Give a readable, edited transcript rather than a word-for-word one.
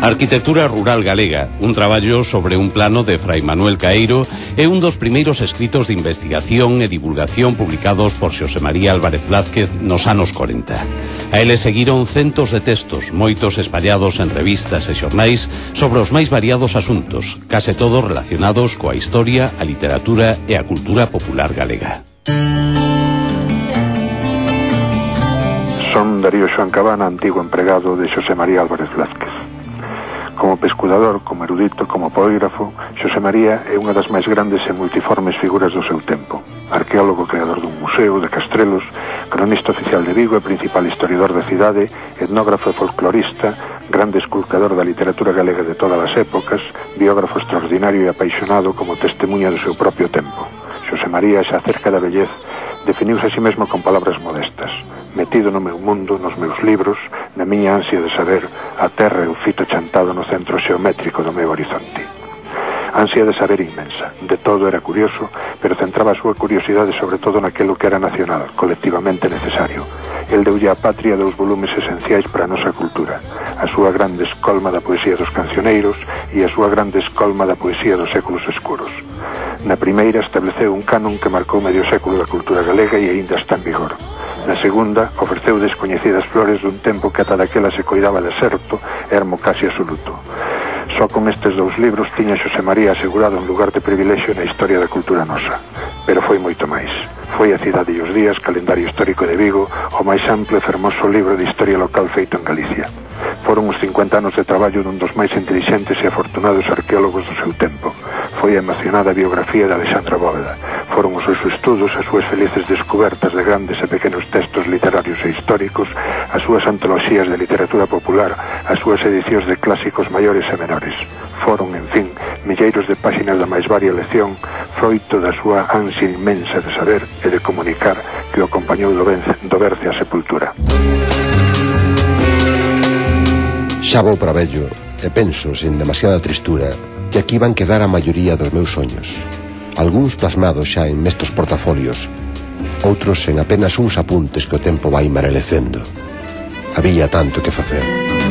Arquitectura rural galega, un traballo sobre un plano de Fray Manuel Caeiro é un dos primeiros escritos de investigación e divulgación publicados por Xosé María Álvarez Blázquez nos anos 40. A ele seguiron centos de textos, moitos espallados en revistas e xornais sobre os máis variados asuntos, case todos relacionados coa historia, a literatura e a cultura popular galega. Son Darío Xoán Cabana, antigo empregado de Xosé María Álvarez Blázquez. Como pescudador, como erudito, como poígrafo, Xosé María é unha das máis grandes e multiformes figuras do seu tempo. Arqueólogo, creador dun museo, de Castrelos, cronista oficial de Vigo e principal historiador da cidade, etnógrafo e folclorista, grande esculcador da literatura galega de todas as épocas, biógrafo extraordinario e apaixonado como testemunha do seu propio tempo. Xosé María, xa cerca da vellez, definiuse a si mesmo con palabras modestas: metido no meu mundo, nos meus libros, na miña ansia de saber, a terra e o fito chantado no centro xeométrico do meu horizonte. Ansia de saber inmensa, de todo era curioso, pero centraba a súa curiosidade sobre todo naquilo que era nacional, colectivamente necesario. El deulle á patria 2 volumes esenciais para a nosa cultura: a súa grande escolma da poesía dos cancioneiros e a súa grande escolma da poesía dos séculos escuros. Na primeira estableceu un canon que marcou medio século da cultura galega e aínda está en vigor. Na segunda, ofreceu descoñecidas flores dun tempo que ata daquela se coidaba deserto, ermo casi absoluto. Só con estes 2 libros tiña Xosé María asegurado un lugar de privilexio na historia da cultura nosa. Pero foi moito máis. Foi A cidade e os días, calendario histórico de Vigo, o máis amplo e fermoso libro de historia local feito en Galicia. Foron os 50 anos de traballo dun dos máis intelixentes e afortunados arqueólogos do seu tempo. Foi a emocionada biografía de Alexandra Bóveda. Foron os seus estudos, as súas felices descobertas de grandes e pequenos textos literarios e históricos, as súas antoloxías de literatura popular, as súas edicións de clásicos maiores e menores. Foron, en fin, milleiros de páxinas da máis varia lección, froito da súa ansia inmensa de saber e de comunicar que o acompañou do berce á sepultura. Xa vou para vello e penso, sin demasiada tristura, que aquí van quedar a maioría dos meus soños. Algúns plasmados xa en mestos portafolios, outros en apenas uns apuntes que o tempo vai marelecendo. Había tanto que facer.